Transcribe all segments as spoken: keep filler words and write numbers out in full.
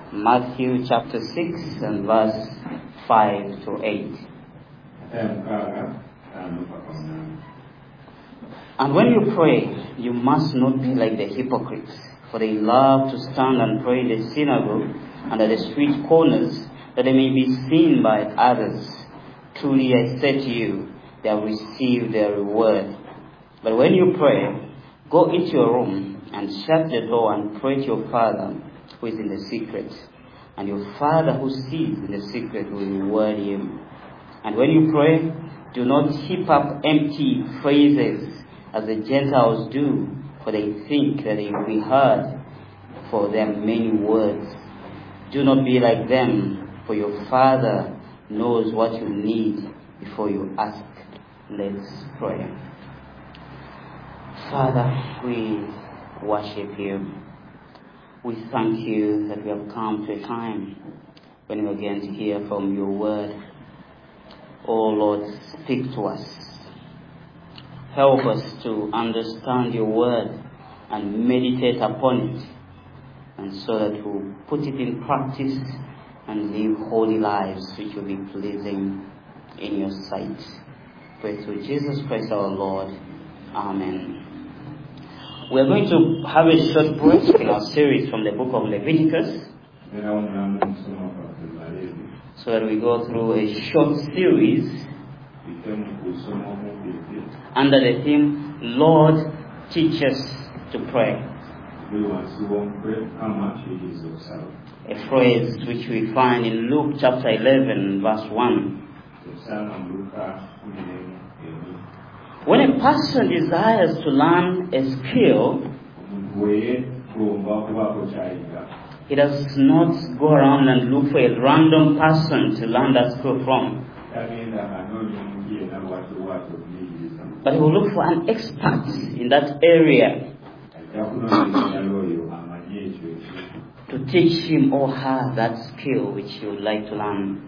Matthew chapter six and verse five to eight. And when you pray, you must not be like the hypocrites, for they love to stand and pray in the synagogue and at the street corners, that they may be seen by others. Truly I say to you, they have received their reward. But when you pray, go into your room and shut the door and pray to your Father who is in the secret. And your Father who sees in the secret will reward you. And when you pray, do not heap up empty phrases as the Gentiles do, for they think that they will be heard for their many words. Do not be like them, for your Father knows what you need before you ask. Let's pray. Father, we worship you. We thank you that we have come to a time when we are going to hear from your word. Oh Lord, speak to us. Help us to understand your word and meditate upon it, and so that we'll put it in practice and live holy lives which will be pleasing in your sight. Pray through Jesus Christ our Lord. Amen. We are going to have a short break in our series from the book of Leviticus, so that we go through a short series under the theme, Lord, teach us to pray. A phrase which we find in Luke chapter eleven, verse one. When a person desires to learn a skill, he does not go around and look for a random person to learn that skill from, but he will look for an expert in that area to teach him or her that skill which he would like to learn.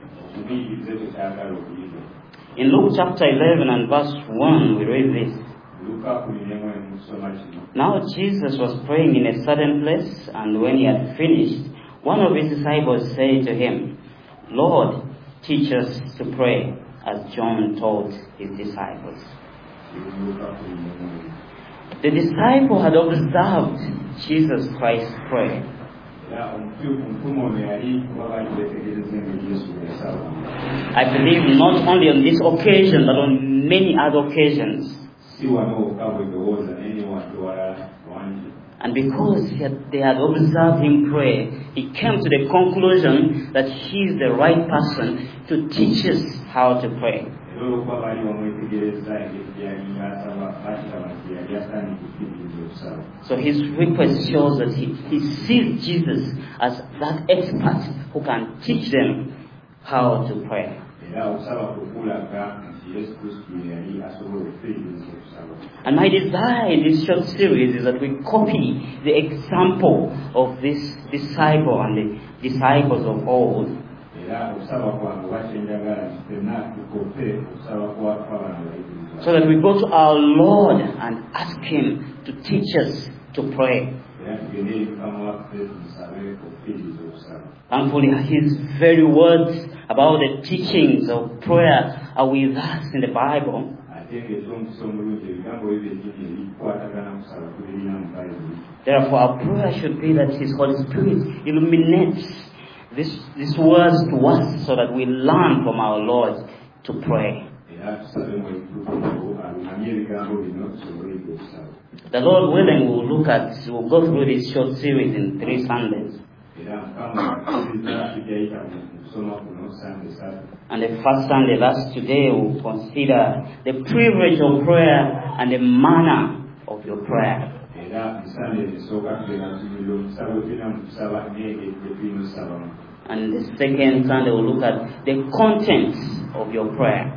In Luke chapter eleven and verse one, we read this. Now Jesus was praying in a certain place, and when he had finished, one of his disciples said to him, Lord, teach us to pray, as John taught his disciples. The disciple had observed Jesus Christ pray. I believe not only on this occasion, but on many other occasions. And because he had, they had observed him pray, he came to the conclusion that he is the right person to teach us how to pray. So his request shows that he, he sees Jesus as that expert who can teach them how to pray. And my desire in this short series is that we copy the example of this disciple and the disciples of old, so that we go to our Lord and ask him to teach us to pray. Thankfully, his very words about the teachings of prayer are with us in the Bible. Therefore, our prayer should be that his Holy Spirit illuminates this, these words to us, so that we learn from our Lord to pray. The Lord willing, we'll look at, we'll go through this short series in three Sundays. And the first Sunday, that's today, we'll consider the privilege of prayer and the manner of your prayer. And the second Sunday, we'll look at the contents of your prayer.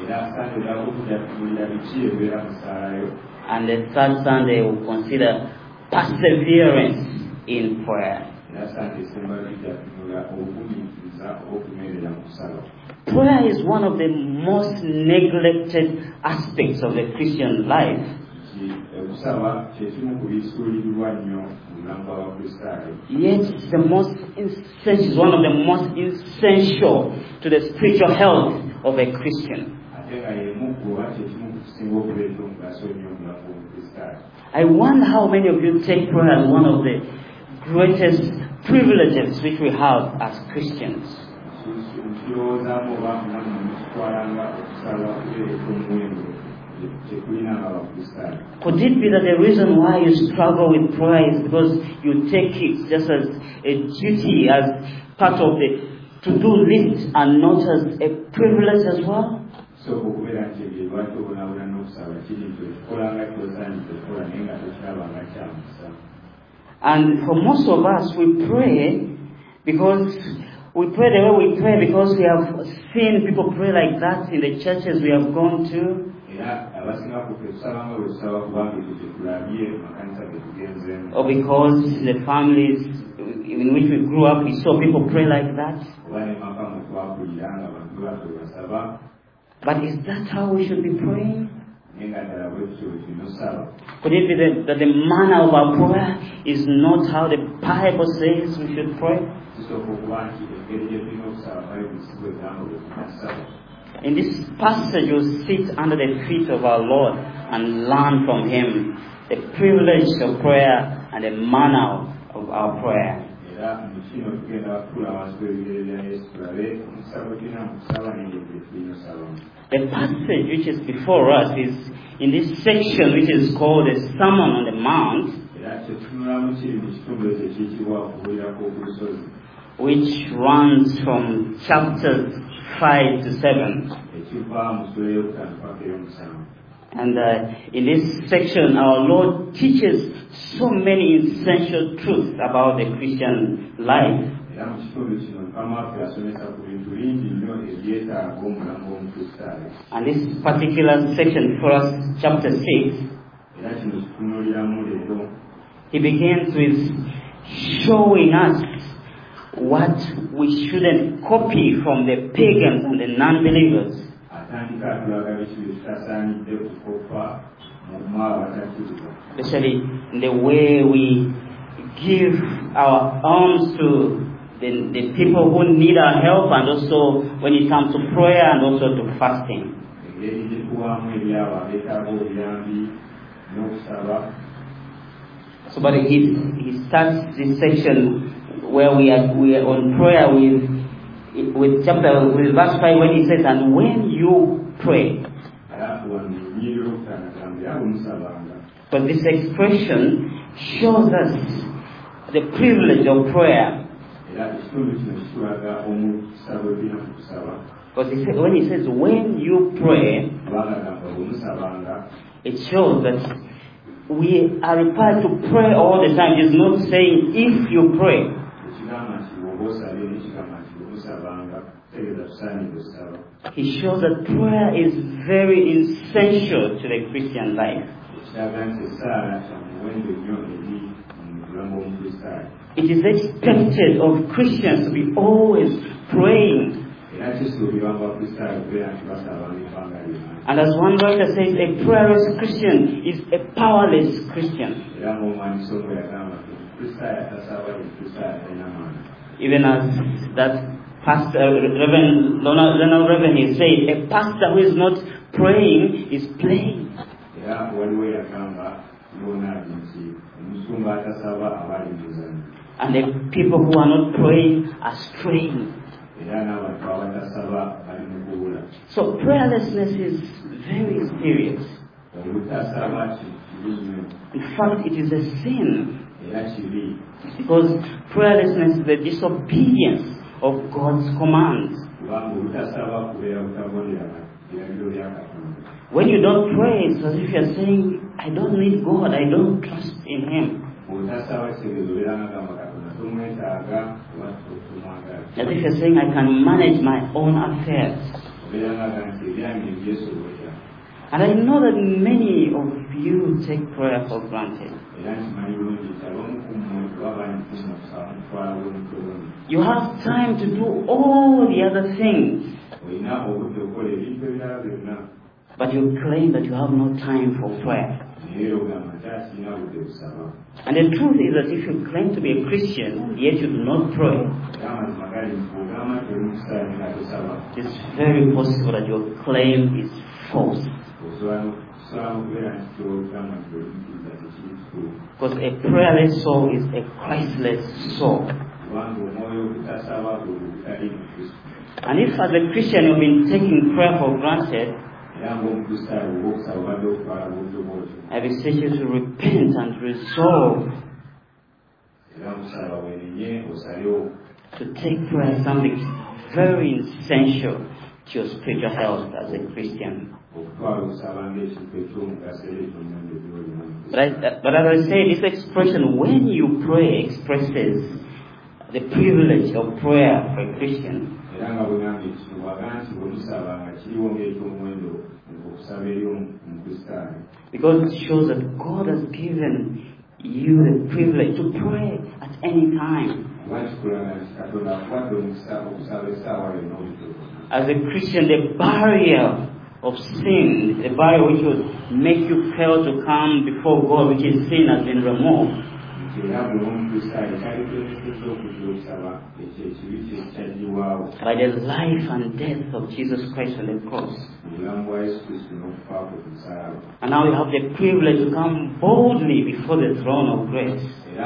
And the third Sunday, we'll consider perseverance in prayer. Prayer is one of the most neglected aspects of the Christian life. Yet it's the most essential, one of the most essential to the spiritual health of a Christian. I wonder how many of you take prayer as one of the greatest privileges which we have as Christians. Could it be that the reason why you struggle with prayer is because you take it just as a duty, as part of the to-do list and not as a privilege as well? And for most of us, we pray because we pray the way we pray because we have seen people pray like that in the churches we have gone to. Or because the families in which we grew up, we saw people pray like that. But is that how we should be praying? Could it be that, that the manner of our prayer is not how the Bible says we should pray? In this passage, you sit under the feet of our Lord and learn from Him the privilege of prayer and the manner of our prayer. The passage which is before us is in this section which is called the Sermon on the Mount, which runs from chapters five to seven. And uh, in this section, our Lord teaches so many essential truths about the Christian life. And this particular section for us, chapter six, he begins with showing us what we shouldn't copy from the pagans and the non-believers. Especially in the way we give our alms to the, the people who need our help, and also when it comes to prayer and also to fasting. So, but he, he starts this section where we are, we are on prayer with with chapter with verse five, when he says, "And when you pray," but this expression shows us the privilege of prayer. Because he said, when he says when you pray, it shows that we are required to pray all the time. It's not saying if you pray. He shows that prayer is very essential to the Christian life. It is expected of Christians to be always praying. And as one writer says, a prayerless Christian is a powerless Christian. Even as that pastor, Reverend Leonard Reverend, said, a pastor who is not praying is playing. And the people who are not praying are straying. So prayerlessness is very serious. In fact, it is a sin. Because prayerlessness is the disobedience of God's commands. When you don't pray, it's as if you're saying, I don't need God, I don't trust in Him. As if you're saying, I can manage my own affairs. And I know that many of you take prayer for granted. You have time to do all the other things, but you claim that you have no time for prayer. And the truth is that if you claim to be a Christian, yet you do not pray, it's very possible that your claim is false. Because a prayerless soul is a Christless soul. And if as a Christian you've been taking prayer for granted, I beseech you to repent and resolve to take prayer as something very essential to your spiritual health as a Christian. But, I, but as I say, this expression, when you pray, expresses the privilege of prayer for a Christian. Because it shows that God has given you the privilege to pray at any time. As a Christian, the barrier of sin, the barrier which would make you fail to come before God, which is sin, has been removed. By the life and death of Jesus Christ on the cross. And now you have the privilege to come boldly before the throne of grace.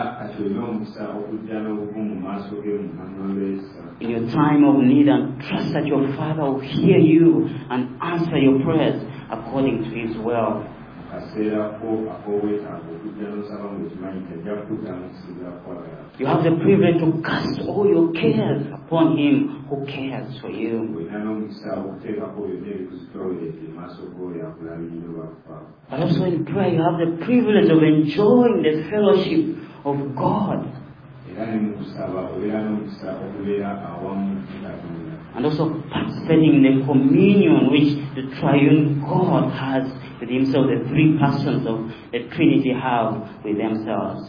In your time of need, and trust that your Father will hear you and answer your prayers according to His will. You have the privilege to cast all your cares upon Him who cares for you. But also in prayer, you have the privilege of enjoying the fellowship of God. And also participating in the communion which the triune God has with Himself, the three persons of the Trinity have with themselves.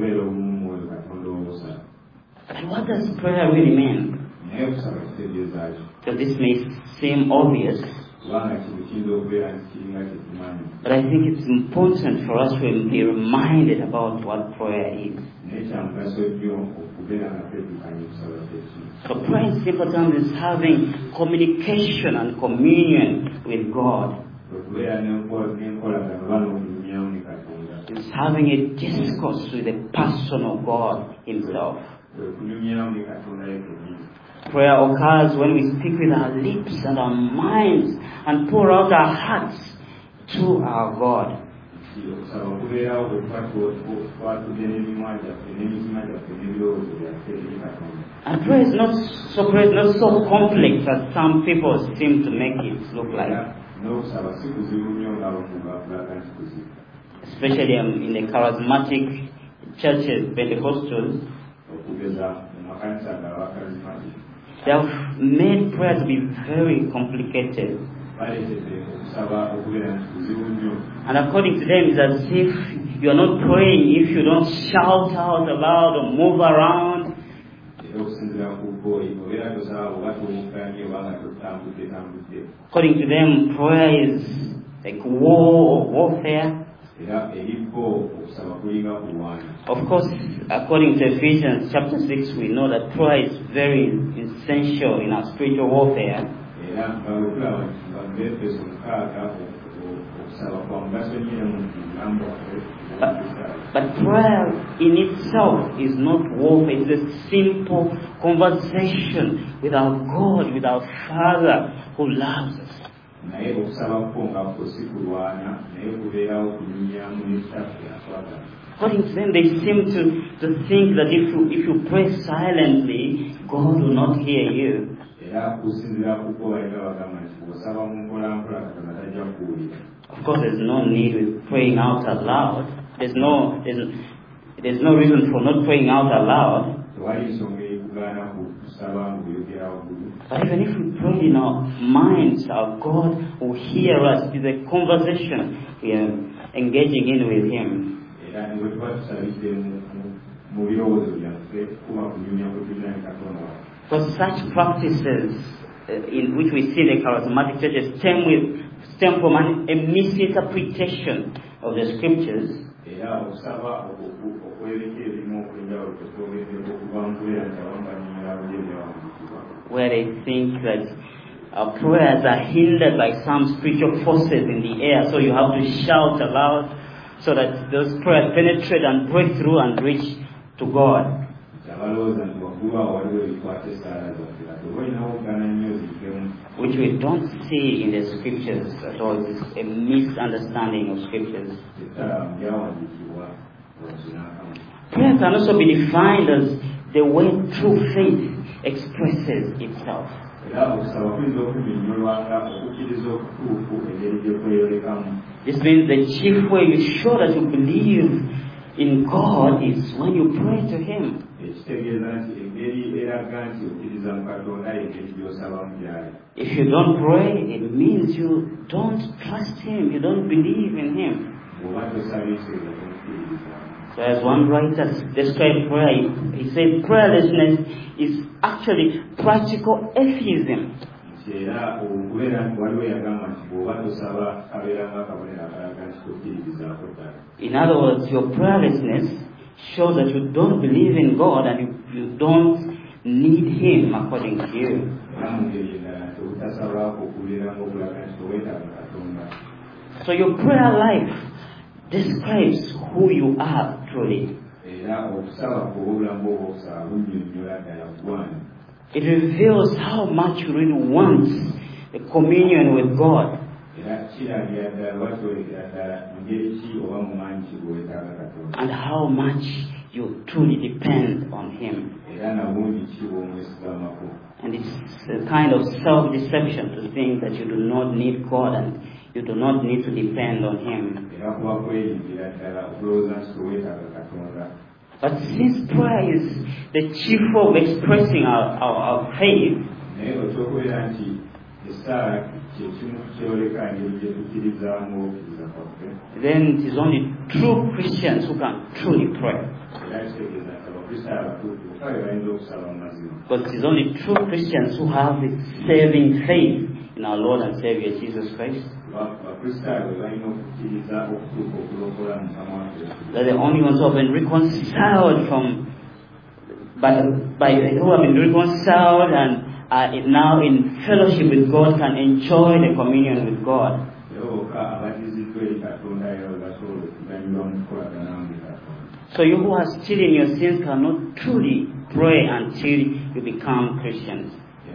But what does prayer really mean? So this may seem obvious, but I think it's important for us to be reminded about what prayer is. So prayer in simple terms is having communication and communion with God. It's having a discourse with the person of God Himself. Prayer occurs when we speak with our lips and our minds and pour out our hearts to our God. And prayer is not so, prayer is not so complex as some people seem to make it look like. Especially um, in the charismatic churches, Pentecostals, they have made prayer to be very complicated. And according to them, it's as if you are not praying if you don't shout out aloud or move around. According to them, prayer is like war or warfare. Of course, according to Ephesians chapter six, we know that prayer is very essential in our spiritual warfare. But, but prayer in itself is not warfare. It's a simple conversation with our God, with our Father who loves us. According to them, they seem to, to think that if you, if you pray silently, God will not hear you. Of course, there's no need with praying out aloud. There's no, there's, there's no reason for not praying out aloud. But even if we pray in our minds, our God will hear us. It's a conversation we are engaging in with Him. For such practices uh, in which we see the charismatic churches stem with stem from an, a misinterpretation of the scriptures, where they think that our prayers are hindered by some spiritual forces in the air, so you have to shout aloud so that those prayers penetrate and break through and reach to God. Which we don't see in the scriptures at all. It's a misunderstanding of scriptures. Prayer can also be defined as the way true faith expresses itself. This means the chief way you show that you believe in God is when you pray to Him. If you don't pray, it means you don't trust Him, you don't believe in Him. So as one writer described prayer, he said prayerlessness is actually practical atheism. In other words, your prayerlessness shows that you don't believe in God and you, you don't need Him according to you. So your prayer life describes who you are truly. It reveals how much you really want the communion with God. And how much you truly depend on Him. And it's a kind of self-deception to think that you do not need God and you do not need to depend on Him. But since prayer is the chief way of expressing our, our, our faith, then it is only true Christians who can truly pray. Because it is only true Christians who have the saving faith in our Lord and Savior Jesus Christ. They're the only ones who have been reconciled from, by, by who have been reconciled and are now in fellowship with God, can enjoy the communion with God. So you who are still in your sins cannot truly pray until you become Christians.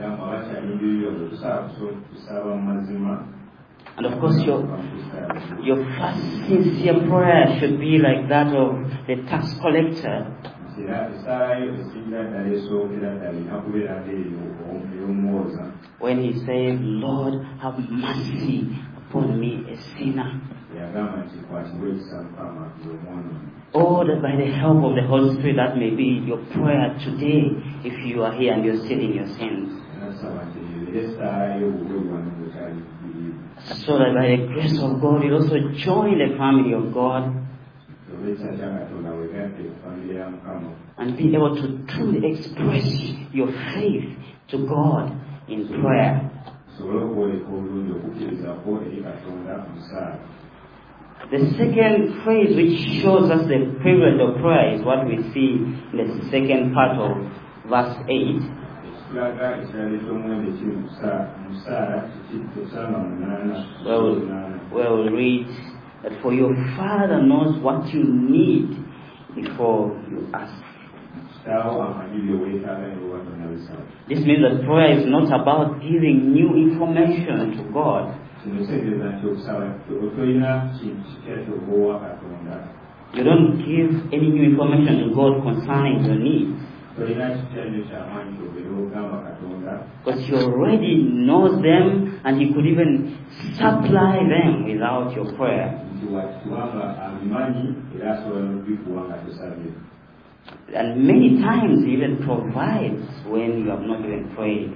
And of course your, your first sincere prayer should be like that of the tax collector, when he said, Lord, have mercy upon me, a sinner. Oh, that by the help of the Holy Spirit, that may be your prayer today, if you are here and you're still in your sins. So that by the grace of God, you also join the family of God and be able to truly express your faith to God in prayer. The second phrase which shows us the privilege of prayer is what we see in the second part of verse eight. Where we'll, where we'll read that for your Father knows what you need before you ask. This means that prayer is not about giving new information to God. You don't give any new information to God concerning your needs. Because He already knows them and He could even supply them without your prayer. And many times He even provides when you have not even prayed.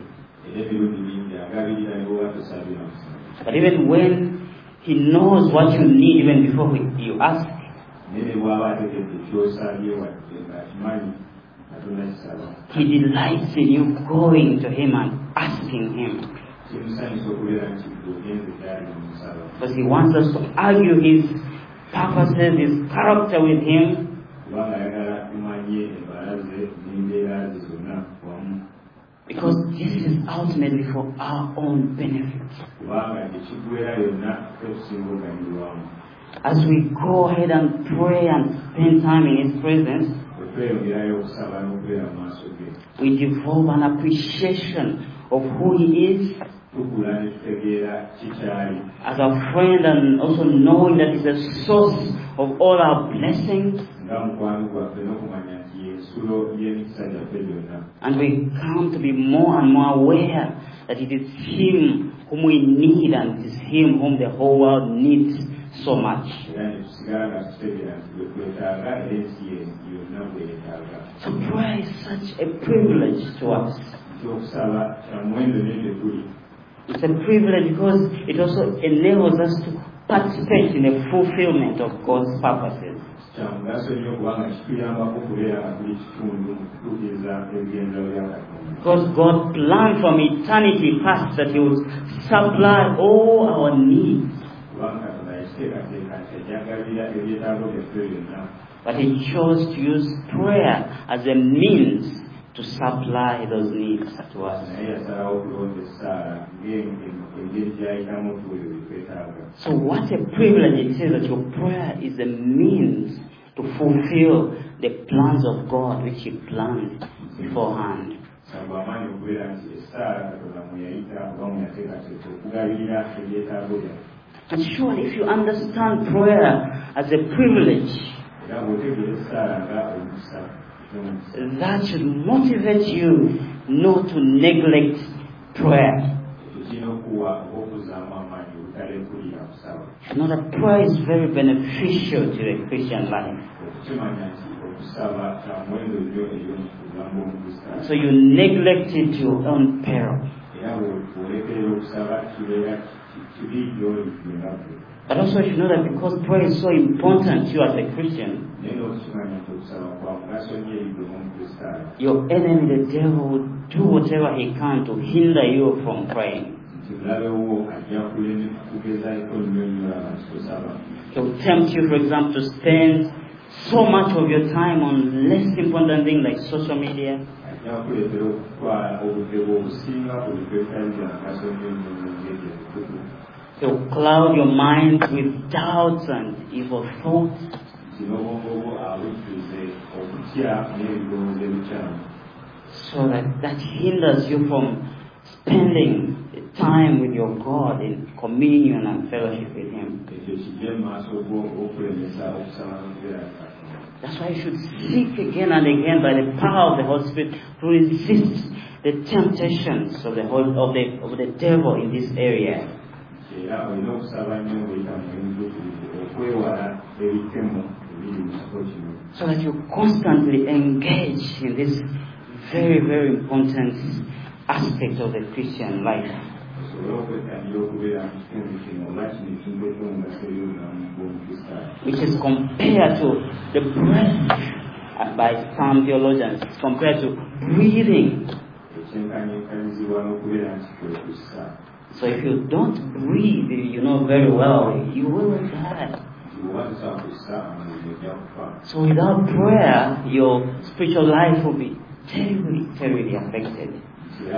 But even when He knows what you need even before you ask, He delights in you going to Him and asking Him. Because He wants us to argue His purposes, His character with Him. Because this is ultimately for our own benefit. As we go ahead and pray and spend time in His presence, we develop an appreciation of who He is as a friend, and also knowing that He's the source of all our blessings. And we come to be more and more aware that it is Him whom we need, and it is Him whom the whole world needs so much. So prayer is such a privilege to us. It's a privilege because it also enables us to participate in the fulfillment of God's purposes. Because God planned from eternity past that He would supply all our needs. But He chose to use prayer as a means to supply those needs to us. So what a privilege it is that your prayer is a means to fulfill the plans of God which He planned beforehand. And surely if you understand prayer as a privilege, that should motivate you not to neglect prayer. You know that prayer is very beneficial to the Christian life. So you neglect it to your own peril. But also you know that because prayer is so important to you as a Christian, your enemy, the devil, will do whatever he can to hinder you from praying. He will tempt you, for example, to spend so much of your time on less important things like social media. He will cloud your mind with doubts and evil thoughts. So that, that hinders you from spending time with your God in communion and fellowship with Him. That's why you should seek again and again by the power of the Holy Spirit to resist the temptations of the whole, of the of the devil in this area. So that you constantly engage in this very, very important aspect of the Christian life. Which is compared to the breath by some theologians, it's compared to breathing. So if you don't breathe, you know very well, you will die. So without prayer, your spiritual life will be terribly, terribly affected. You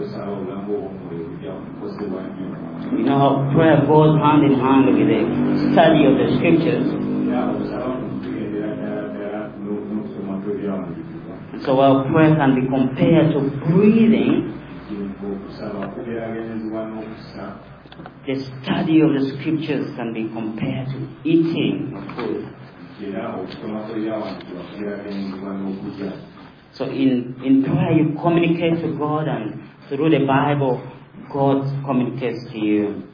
know how prayer goes hand in hand with the study of the scriptures. So while prayer can be compared to breathing, the study of the scriptures can be compared to eating food. So in, in prayer you communicate to God, and through the Bible God communicates to you.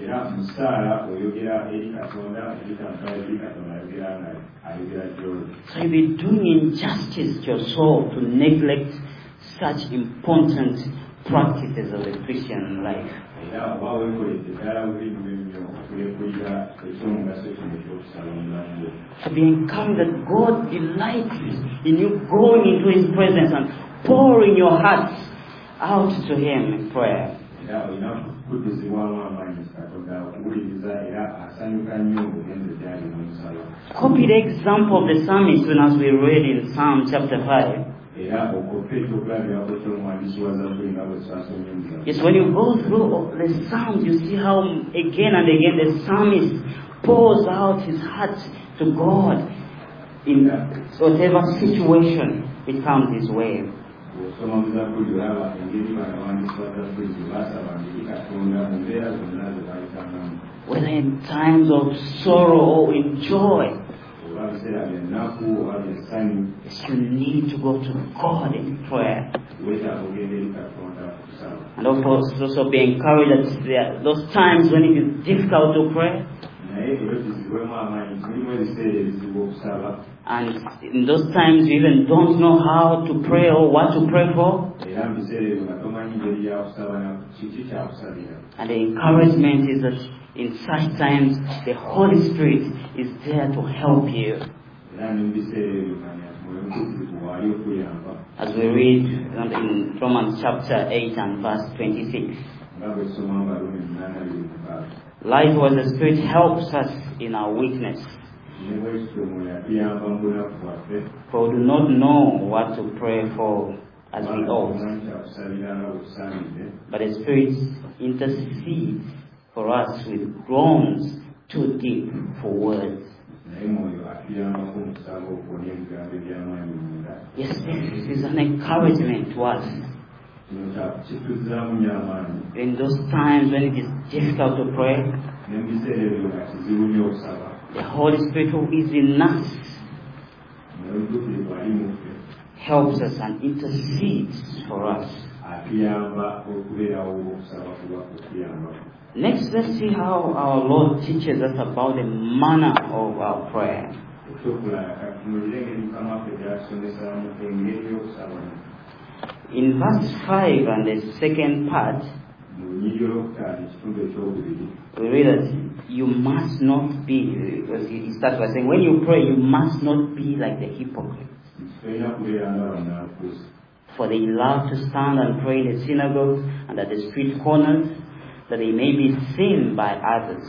So you'll be doing injustice to your soul to neglect such important practices of the Christian life. To be encouraged that God delights in you going into His presence and pouring your hearts out to Him in prayer. Copy the example of the psalmist when as we read in Psalm chapter five. Yes, when you go through the Psalms, you see how again and again the psalmist pours out his heart to God in whatever situation it comes his way. Whether in times of sorrow or in joy, you need to go to God in prayer. And of course, also be encouraged that there are those times when it is difficult to pray. And in those times you even don't know how to pray or what to pray for. And the encouragement is that in such times the Holy Spirit is there to help you. As we read in Romans chapter eight and verse twenty-six. Likewise, the Spirit helps us in our weakness. For we do not know what to pray for as we ought. But the Spirit intercedes for us with groans too deep for words. Yes, this is an encouragement to us. In those times when it is difficult to pray, the Holy Spirit who is in us helps us and intercedes for us. Next, let's see how our Lord teaches us about the manner of our prayer. In verse five and the second part, we read that you must not be, because he starts by saying, when you pray, you must not be like the hypocrites. For they love to stand and pray in the synagogues and at the street corners, that they may be seen by others.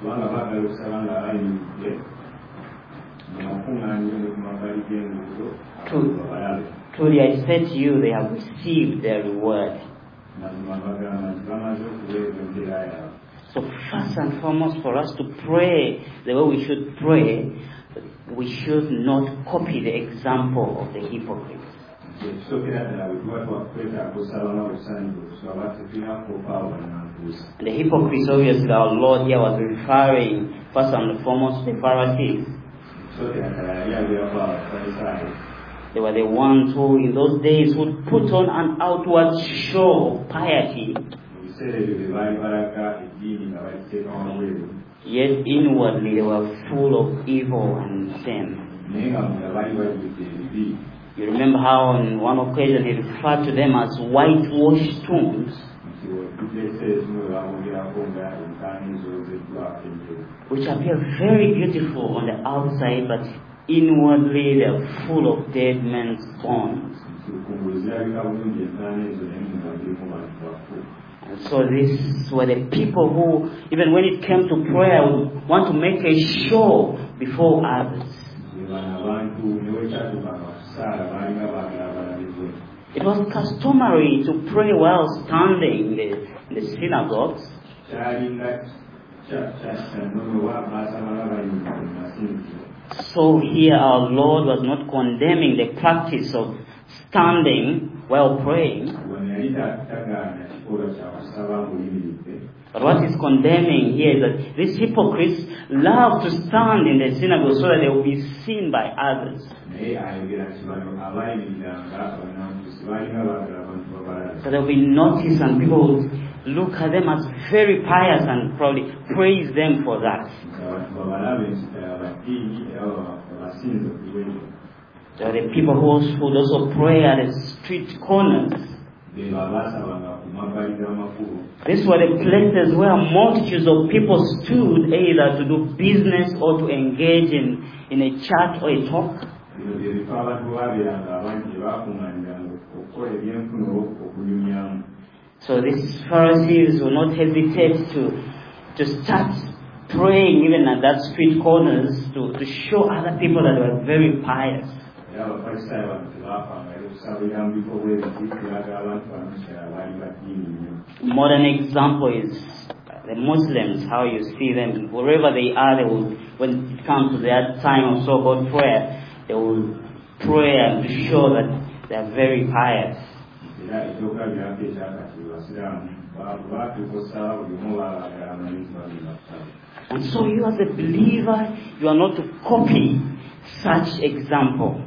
Truly I say to you, they have received their reward. So first and foremost, for us to pray the way we should pray, we should not copy the example of the hypocrites. The hypocrites, obviously, our Lord here was referring first and foremost to the Pharisees. They were the ones who, in those days, would put on an outward show of piety, yet inwardly they were full of evil and sin. You remember how on one occasion he referred to them as whitewashed tombs, which appear very beautiful on the outside, but inwardly they are full of dead men's bones. And so these were the people who, even when it came to prayer, would want to make a show before others. It was customary to pray while standing in the, in the synagogues. So here our Lord was not condemning the practice of standing while praying. But what he's condemning here is that these hypocrites love to stand in the synagogue so that they will be seen by others. So they will be noticed and people will look at them as very pious and probably praise them for that. There are the people who would also pray at the street corners. These were the places where multitudes of people stood, either to do business or to engage in, in a chat or a talk. So these Pharisees will not hesitate to to start praying even at that street corners to, to show other people that they were very pious. Modern example is the Muslims, how you see them, wherever they are, they will, when it comes to their time of so-called prayer, they will pray and to show that they are very pious. And so you as a believer, you are not to copy such example.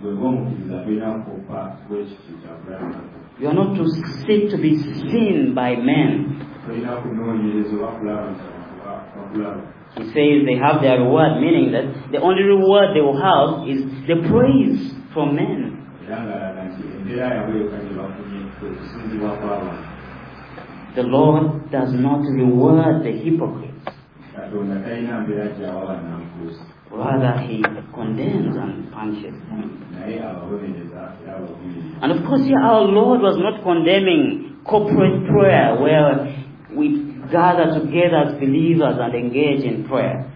You are not to seek to be seen by men. He says they have their reward, meaning that the only reward they will have is the praise from men. The Lord does not reward the hypocrites. Rather, He condemns and punishes them. And of course, here our Lord was not condemning corporate prayer where we gather together as believers and engage in prayer.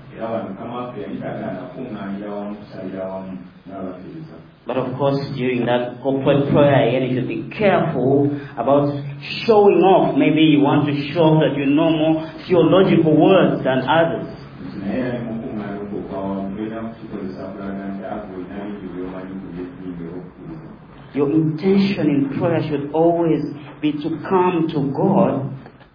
But of course, during that corporate prayer, you should be careful about showing off. Maybe you want to show that you know more theological words than others. Your intention in prayer should always be to come to God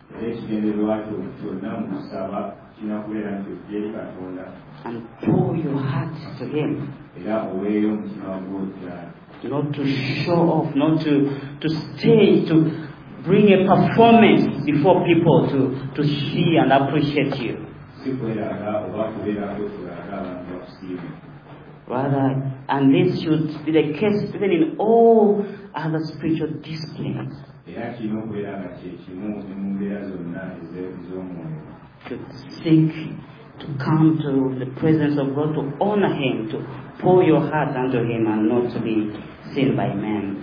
and pour your heart to Him. Not to show off, not to, to stage, to bring a performance before people to, to see and appreciate you. Rather, and this should be the case even in all other spiritual disciplines. To seek to come to the presence of God, to honor Him, to pour your heart unto Him and not to be seen by men.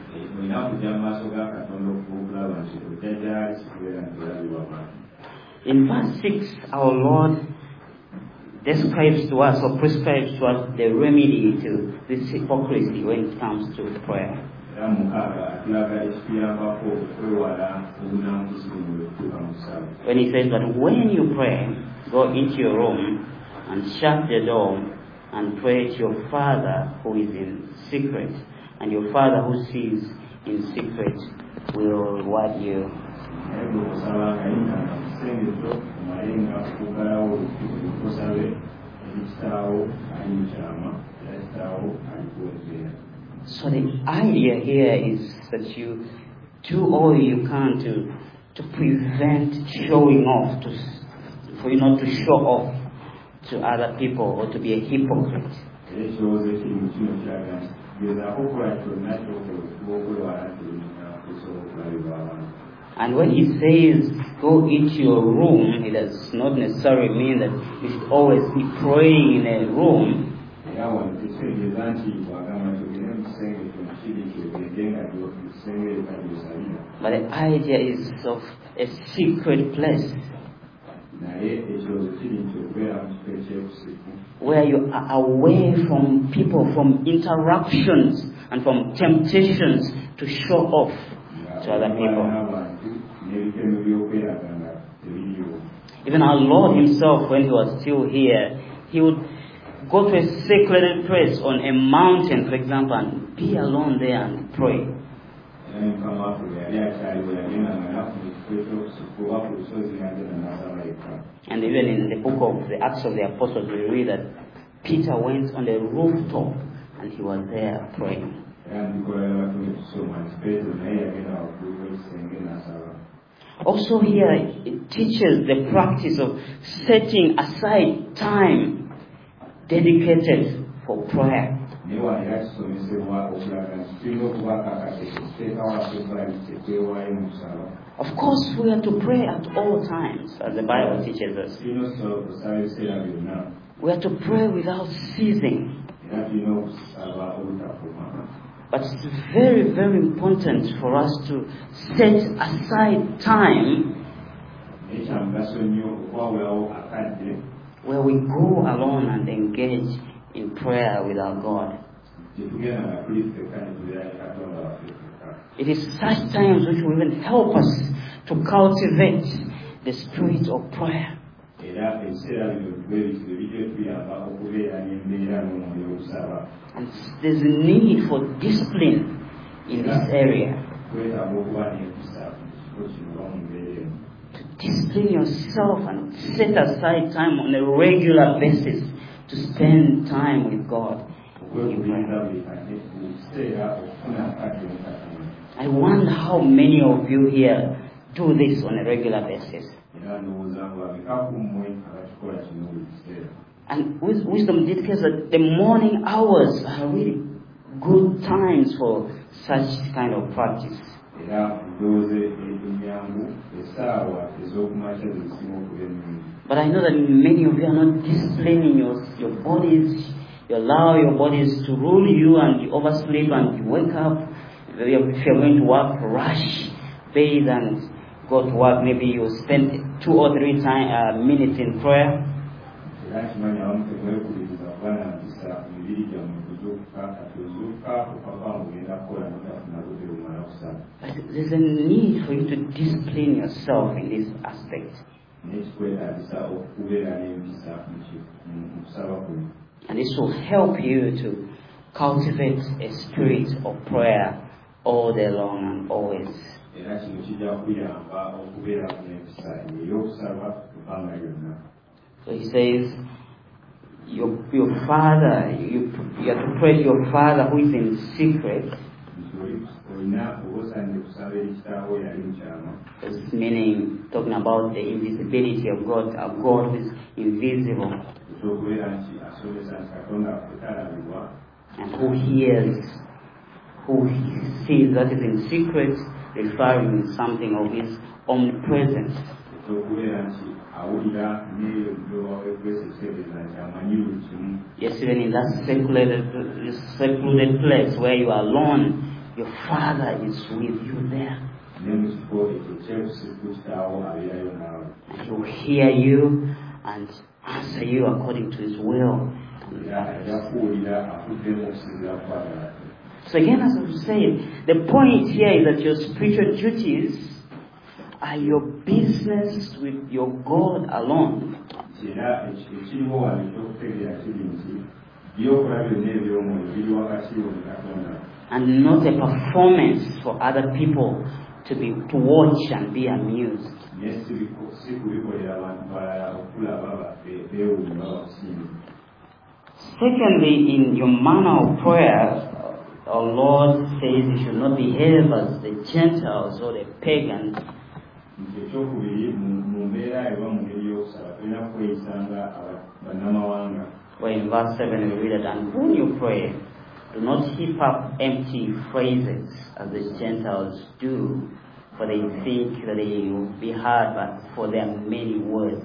In verse six, our Lord describes to us or prescribes to us the remedy to this hypocrisy when it comes to prayer. When He says that when you pray, go into your room and shut the door and pray to your Father who is in secret, and your Father who sees in secret will reward you. So the idea here is that you do all you can to to prevent showing off, to, for you not to show off to other people or to be a hypocrite. And when He says go into your room, it does not necessarily mean that you should always be praying in a room. But the idea is of a secret place where you are away from people, from interruptions and from temptations to show off to other people. Even our Lord Himself, when He was still here, He would go to a secluded place on a mountain, for example, and be alone there and pray. And even in the book of the Acts of the Apostles, we read that Peter went on the rooftop and he was there praying. Also here, it teaches the practice of setting aside time dedicated for prayer. Of course, we are to pray at all times, as the Bible teaches us. We are to pray without ceasing. But it's very, very important for us to set aside time where we go alone and engage in prayer with our God. It is such times which will even help us to cultivate the spirit of prayer. And there's a need for discipline in this area. To discipline yourself and set aside time on a regular basis to spend time with God. I wonder how many of you here do this on a regular basis. And wisdom indicates that the morning hours are really good times for such kind of practice. But I know that many of you are not disciplining your, your bodies. You allow your bodies to rule you, and you oversleep and you wake up. If you're going to work, rush, bathe and go to work. Maybe you spend two or three time, uh, minutes in prayer. But there's a need for you to discipline yourself in this aspect. And this will help you to cultivate a spirit of prayer all day long and always. So he says, your, your Father, you, you have to pray to your Father who is in secret. It's meaning, talking about the invisibility of God, a God who is invisible. And who hears, who sees that is in secret, referring to something of his omnipresence. Yes, even in that secluded, secluded place where you are alone, your Father is with you there. And he will hear you and answer you according to his will. So again, as I was saying, the point here is that your spiritual duties are your business with your God alone. And not a performance for other people to be to watch and be amused. Secondly, in your manner of prayer, our Lord says you should not behave as the Gentiles or the pagans. Where in verse seven we read that, and when you pray, do not heap up empty phrases as the Gentiles do, for they think that they will be heard but for their many words.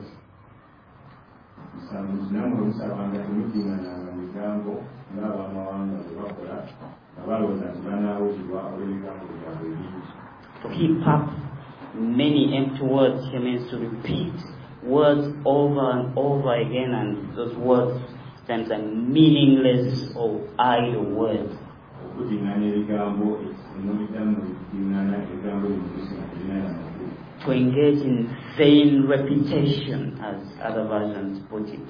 To heap up many empty words here means to repeat words over and over again, and those words sometimes are meaningless or idle words. To engage in vain repetition, as other versions put it.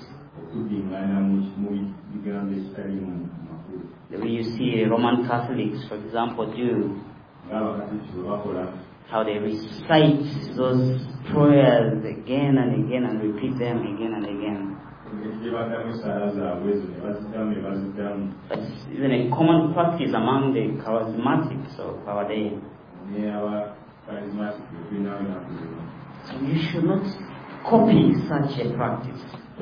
The way you see Roman Catholics, for example, do, how they recite those prayers again and again and repeat them again and again. That's even a common practice among the charismatics of our day. So you should not copy such a practice.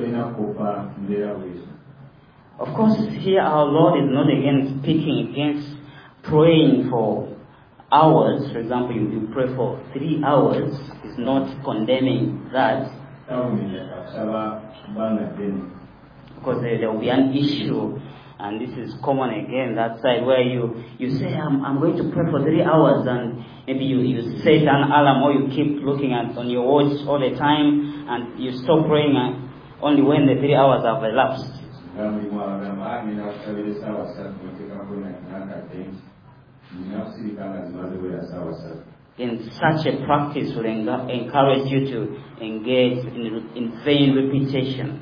Of course, here our Lord is not again speaking against praying for hours. For example, you, you pray for three hours. He's not condemning that. Because there, there will be an issue And this is common again, that side where you, you say, I'm, I'm going to pray for three hours, and maybe you, you set an alarm, or you keep looking at on your watch all the time, and you stop praying uh, only when the three hours have elapsed. In such a practice will encourage you to engage in, in vain repetition.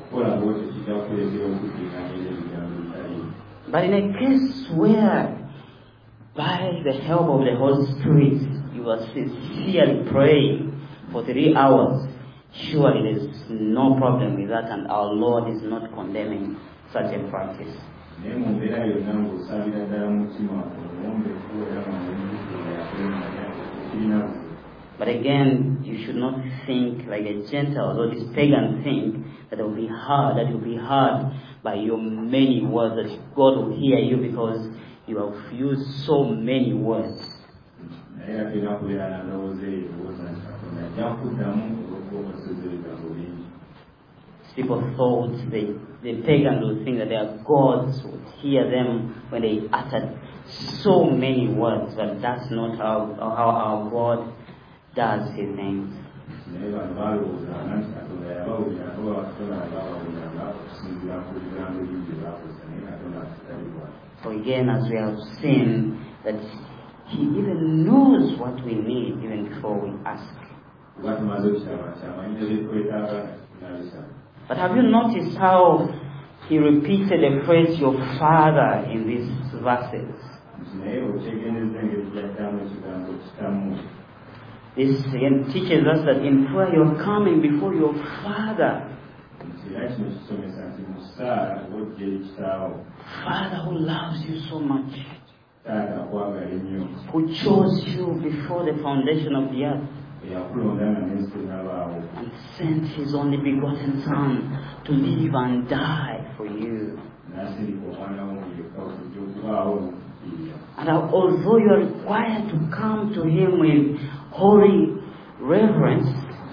But in a case where, by the help of the Holy Spirit, you are sincerely praying for three hours, surely there is no problem with that, and our Lord is not condemning such a practice. But again, you should not think like the Gentiles or this pagan think that it will be hard, that it will be hard by your many words, that God will hear you because you have used so many words. People thought they, the pagans would think that their gods would hear them when they uttered so many words, but that's not how, how our God does his things. So again, as we have seen, that he even knows what we need even before we ask. But have you noticed how he repeated the phrase your Father in these verses? This again teaches us that in prayer you're coming before your Father. Father who loves you so much, who chose you before the foundation of the earth, and sent his only begotten Son to live and die for you. And although you are required to come to him with holy reverence,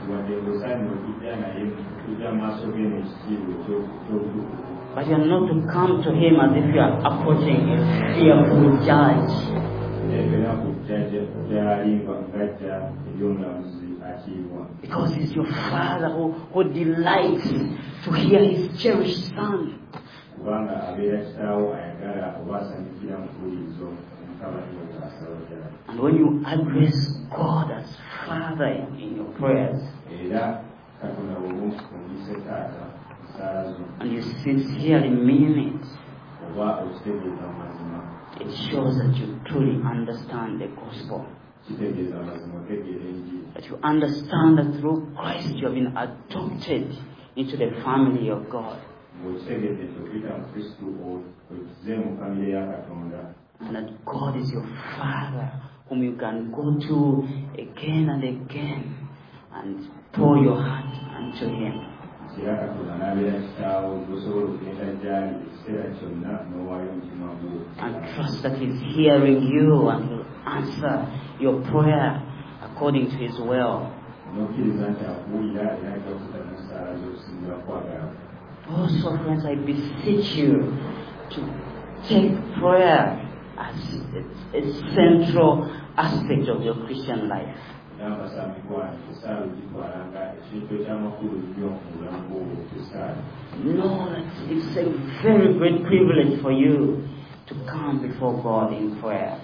but you are not to come to him as if you are approaching a fearful judge. Because he's your Father who, who delights to hear his cherished Son. And when you address God as Father in your prayers, and you sincerely mean it, it shows that you truly understand the gospel. That you understand that through Christ you have been adopted into the family of God. And that God is your Father, whom you can go to again and again and pour your heart unto him. And trust that he's hearing you and will answer your prayer according to his will. Also, friends, I beseech you to take prayer as a central aspect of your Christian life. Know that it's a very great privilege for you to come before God in prayer.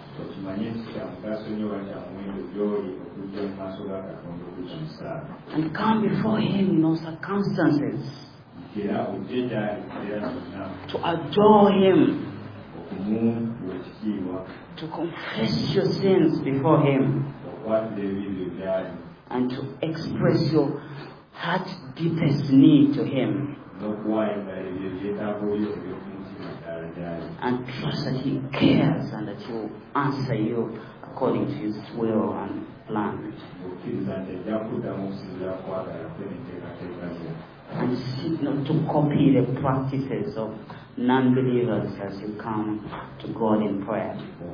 And come before him in all circumstances. To adore him. To confess your sins before him. And to express your heart's deepest need to him. And trust that he cares and that he will answer you according to his will and plan. And seek not to copy the practices of non-believers as you come to God in prayer.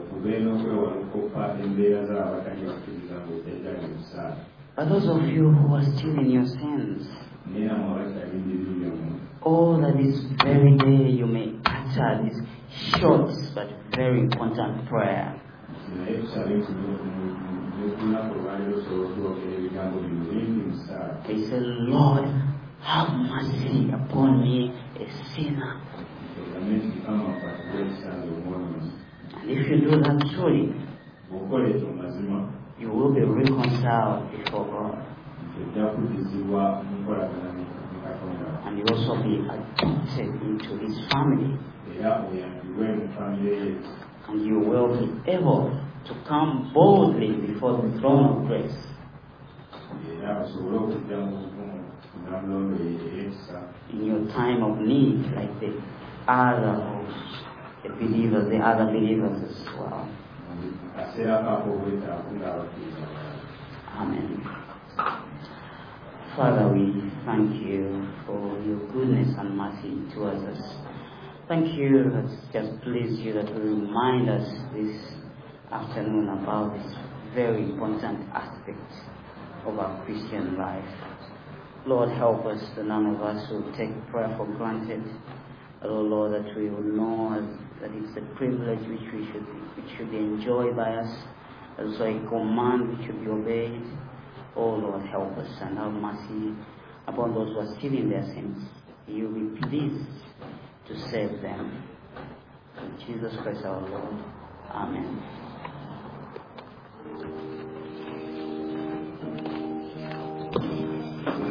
But those of you who are still in your sins, oh, that this very day you may ask after this short but very important prayer, he said, Lord, have mercy upon me, a sinner. And if you do that truly, you will be reconciled before God. And you also be adopted into his family. And you will be able to come boldly before the throne of grace. In your time of need, like the other the believers, the other believers as well. Amen. Father, we thank you for your goodness and mercy towards us. Thank you that it just pleased you that we remind us this afternoon about this very important aspect of our Christian life. Lord, help us that none of us will take prayer for granted. Oh Lord, that we will know that it's a privilege which we should which should be enjoyed by us, also a command which should be obeyed. Oh Lord, help us and have mercy upon those who are still in their sins. You will be pleased to save them. In Jesus Christ our Lord. Amen.